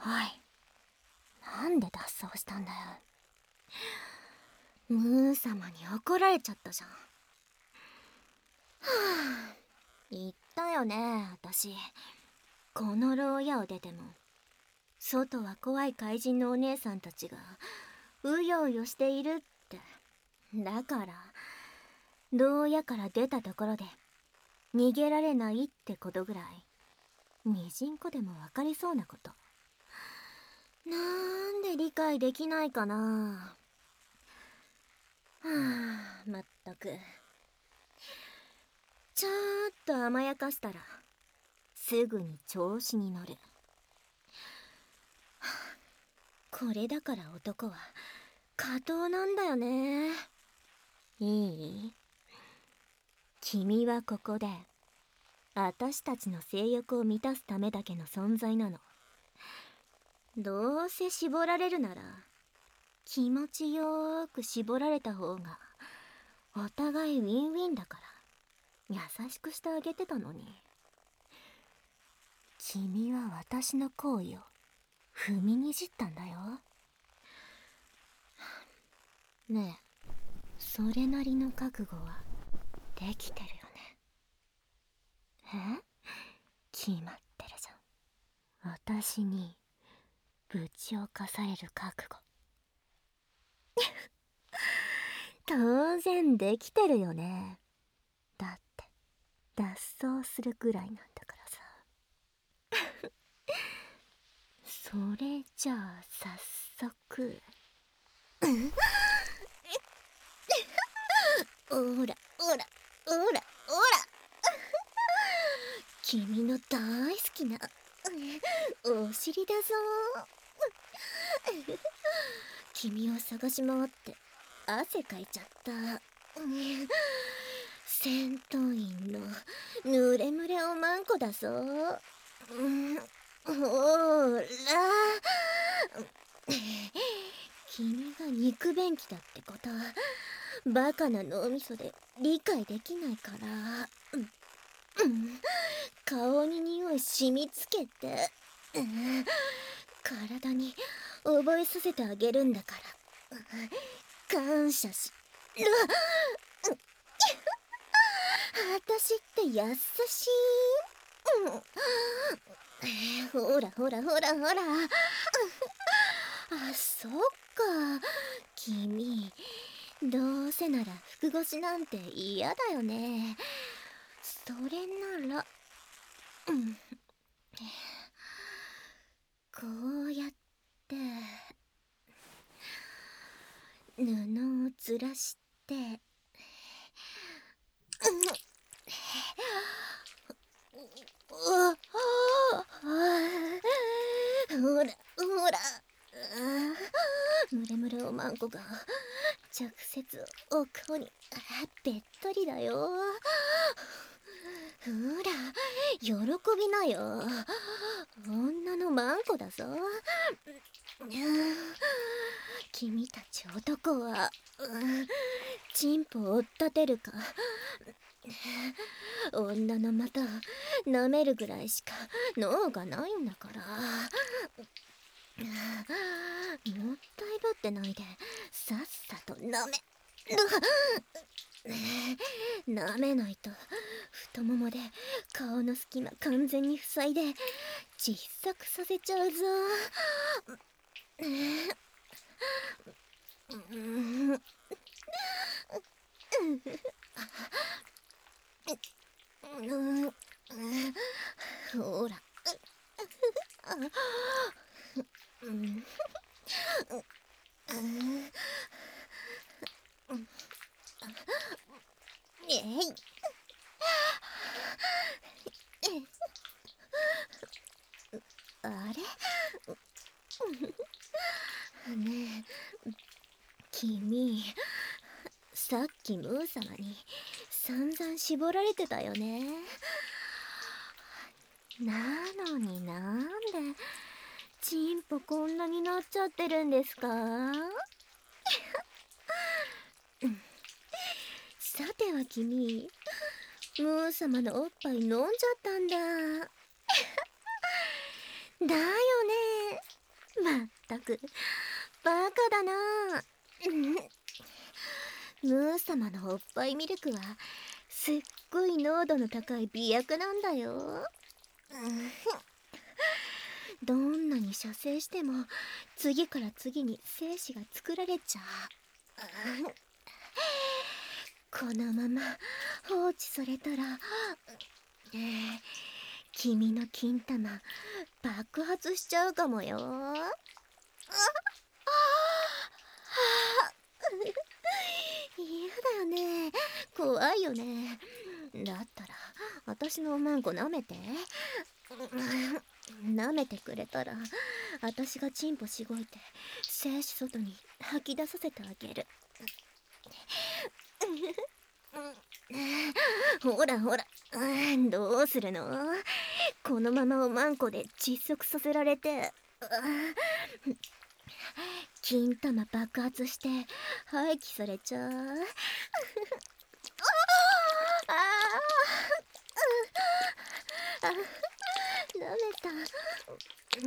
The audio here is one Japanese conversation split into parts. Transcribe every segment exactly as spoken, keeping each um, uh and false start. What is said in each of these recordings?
い、なんで脱走したんだよ。ムー様に怒られちゃったじゃん。はあ、言ったよね、私。この牢屋を出ても外は怖い怪人のお姉さんたちがうようよしているって。だから牢屋から出たところで逃げられないってことぐらいミジンコでも分かりそうなこと、なんで理解できないかな。はあ、まったく。ちょっと甘やかしたらすぐに調子に乗る。はあ、これだから男は下等なんだよね。いい？君はここで私たちの性欲を満たすためだけの存在なの。どうせ絞られるなら気持ちよーく絞られた方がお互いウィンウィンだから優しくしてあげてたのに。君は私の行為を踏みにじったんだよ。ねえ、それなりの覚悟はできてるよね。え？決まってるじゃん。私にぶちをかされる覚悟。当然できてるよね。だって脱走するぐらいなんだからさ。それじゃあ早速おらおらおらおら君の大好きなお尻だぞ。君を探し回って汗かいちゃった。戦闘員の濡れ蒸れおまんこだぞ。ほーら君が肉便器だってことバカな脳みそで理解できないから、顔に匂い染みつけて体に覚えさせてあげるんだから感謝しろ。私って優しい。ほらほらほらほら。あ、そっか、君どうせなら服越しなんて嫌だよね。それなら、うん、こうやって布をずらして、ほらほら、ムレムレおまんこが直接お顔にべったりだよ。ほら喜びなよ、女のマンコだぞ。君たち男はチンポを追っ立てるか女の股を舐めるぐらいしか脳がないんだから。もったいぶってないでさっさと舐め舐めないと太ももで顔の隙間完全に塞いで小さくさせちゃうぞ。ほらえいあれねえ君、さっきムー様に散々絞られてたよね。なのになんでチンポこんなになっちゃってるんですか？さては君、ムー様のおっぱい飲んじゃったんだ。だよね。 まったくバカだな。ムー様のおっぱいミルクはすっごい濃度の高い美薬なんだよ。どんなに射精しても次から次に精子が作られちゃう。このまま放置されたら、えー、君の金玉爆発しちゃうかもよ。嫌だよね、怖いよね。だったら私のおまんこ舐めて。舐めてくれたら私がチンポしごいて精子外に吐き出させてあげる。ほらほら、どうするの？このままおまんこで窒息させられて金玉爆発して廃棄されちゃう。ああ、舐めた。うん、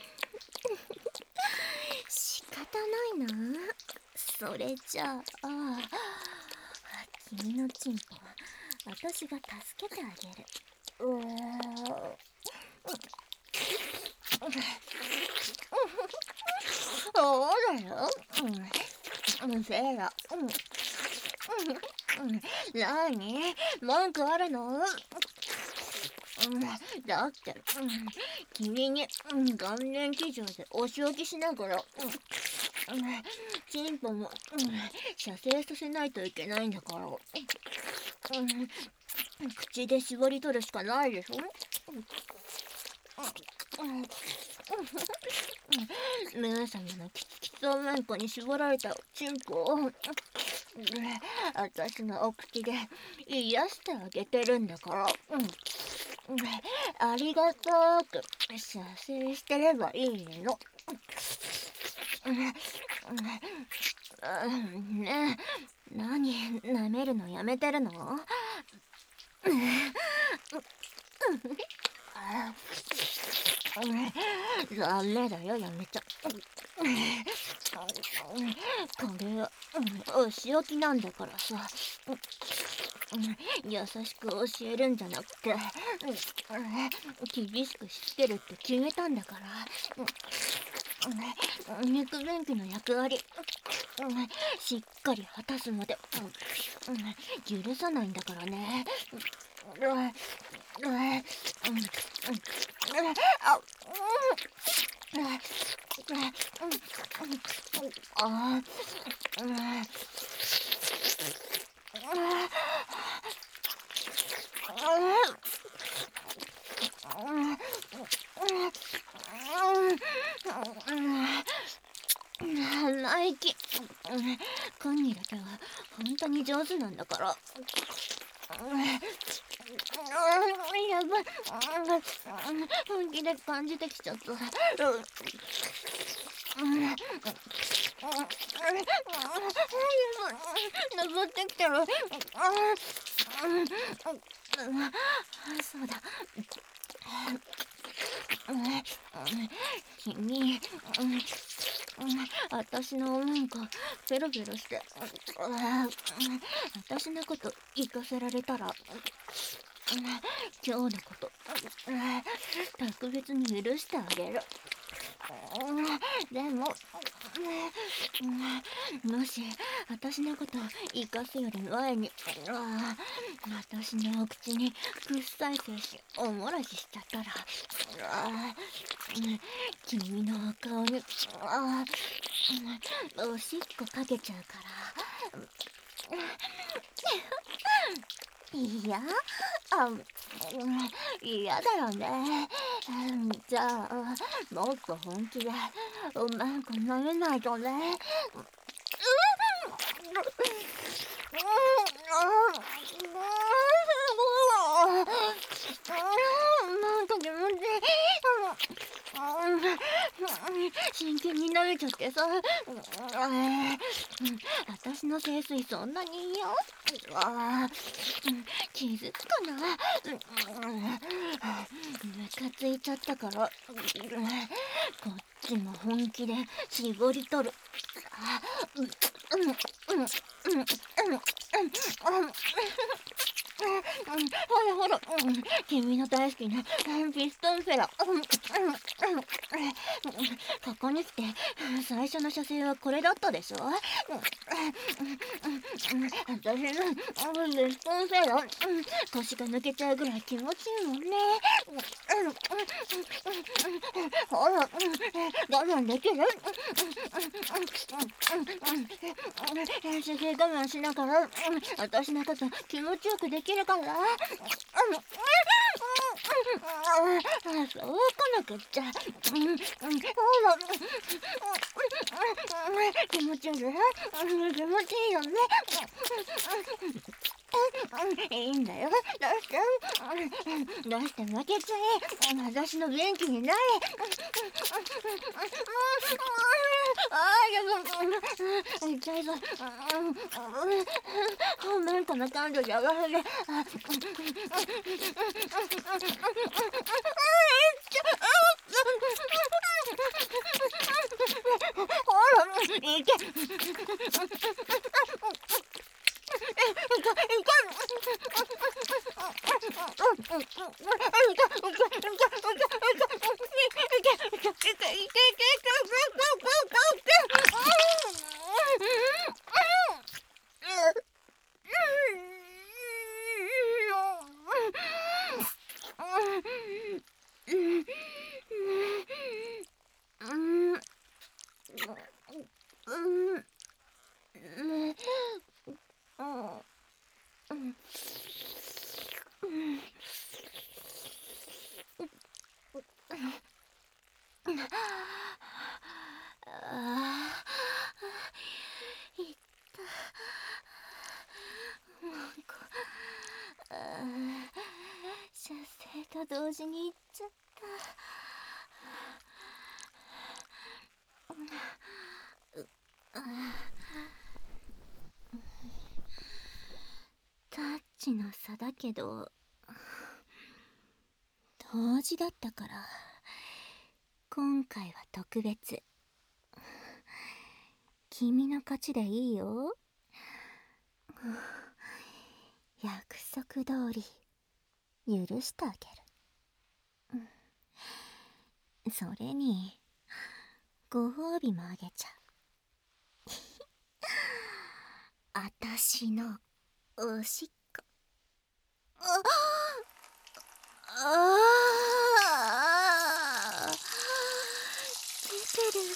仕方ないな。それじゃあ君のチンポは私が助けてあげる。うーそうだよ。うん、せいや。うん、なに文句あるの？うん、だって、うん、君に、うん、顔面騎乗でお仕置きしながら、うん、チンポも、うん、射精させないといけないんだから、うん、口で絞り取るしかないでしょ。ムー様のキツキツおめんこに絞られたチンポを私のお口で癒してあげてるんだから、うん、ありがとうく射精してればいいの。ねえ、何舐めるのやめてるの？ダメだよ、やめちゃ。これはお仕置きなんだからさ、優しく教えるんじゃなくて厳しくしつけるって決めたんだから、肉便器の役割しっかり果たすまで許さないんだからね。あ生意気。コンニだけは本当に上手なんだから。やばい、本気で感じてきちゃった。登ってきてる。そうだ。君、私のおまんこペロペロして私のこと行かせられたら今日のこと特別に許してあげる。でももし私のこと生かすより前に私のお口に臭い精子おもらししちゃったら君のお顔におしっこかけちゃうからいや、あ、嫌だよね。じゃあもっと本気でおまんこ舐めないとね。なんか気持ちいい。 真剣に舐めちゃってさ、私の清水そんなにいいよ。気づくかな。ムカついちゃったから、こっちも本気で絞り取る。ほらほら、君の大好きなピストンフェラ。ここに来て最初の射精はこれだったでしょ。私のピストンフェラ、腰が抜けちゃうぐらい気持ちいいもんね。ほら、我慢できる。射精我慢しながら私のこと気持ちよくできるから。そうこなくっちゃ。ほら、気持ちいいよね。気持ちいいよね。いいんだよ。どうしてどうして負けちゃえ。私の元気になれ。ああ、痛いぞ。ごめん、この感情じゃ上がらね。ほら、いけ。射精と同時に行っちゃった。タッチの差だけど同時だったから今回は特別。君の勝ちでいいよ。約束通り許してあげる。それにご褒美もあげちゃう。あたしのおしっこ。あああ、出てる。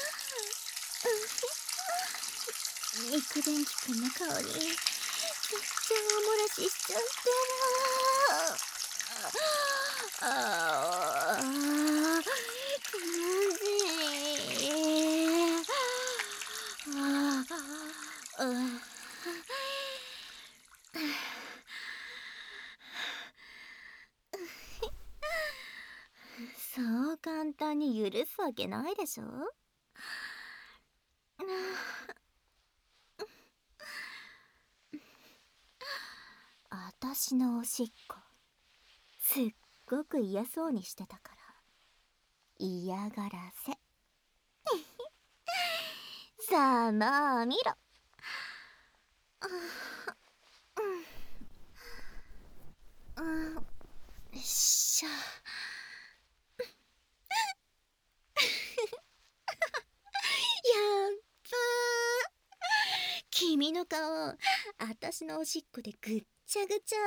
肉便器くんの香りめっちゃおもらししちゃってる。ああ、気持ちいい。ああ、うん。そう簡単に許すわけないでしょ。あたしのおしっこすっごく嫌そうにしてたから嫌がらせ。さあまあ見ろ。うんよっしゃ。やっばー、君の顔あたしのおしっこでぐっちゃぐちゃ。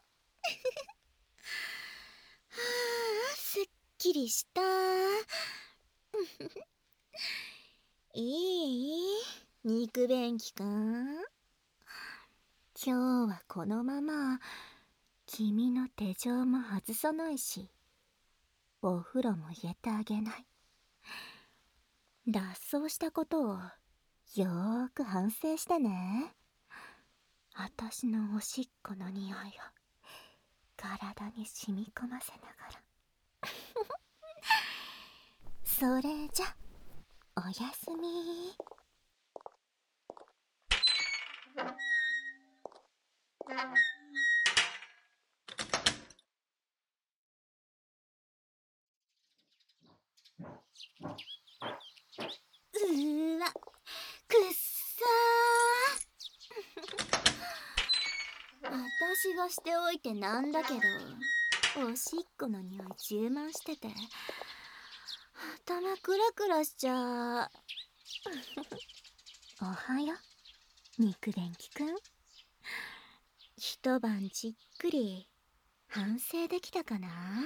はあ、すっきりした。いい肉便器か。今日はこのまま君の手錠も外さないしお風呂も入れてあげない。脱走したことをよーく反省してね。あたしのおしっこの匂いを体に染み込ませながら。 それじゃおやすみ。うーわ、くっさー。私がしておいてなんだけど、おしっこの匂い充満してて頭クラクラしちゃう。おはよう、肉便器くん。一晩じっくり反省できたかな。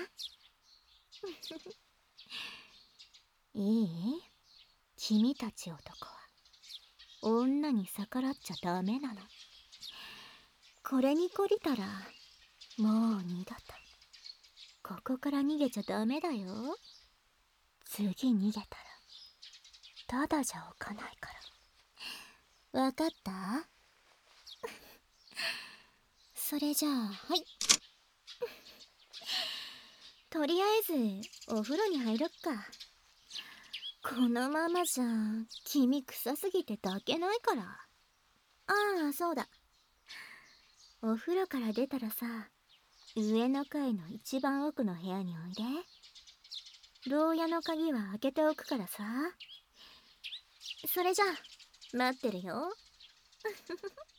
いい？君たち男は女に逆らっちゃダメなの。これに懲りたらもう二度とここから逃げちゃダメだよ。次逃げたらただじゃおかないから。わかった？それじゃあ、はい。とりあえずお風呂に入ろっか。このままじゃ君臭すぎて抱けないから。ああ、そうだ。お風呂から出たらさ、上の階の一番奥の部屋においで。牢屋の鍵は開けておくからさ。それじゃあ待ってるよ。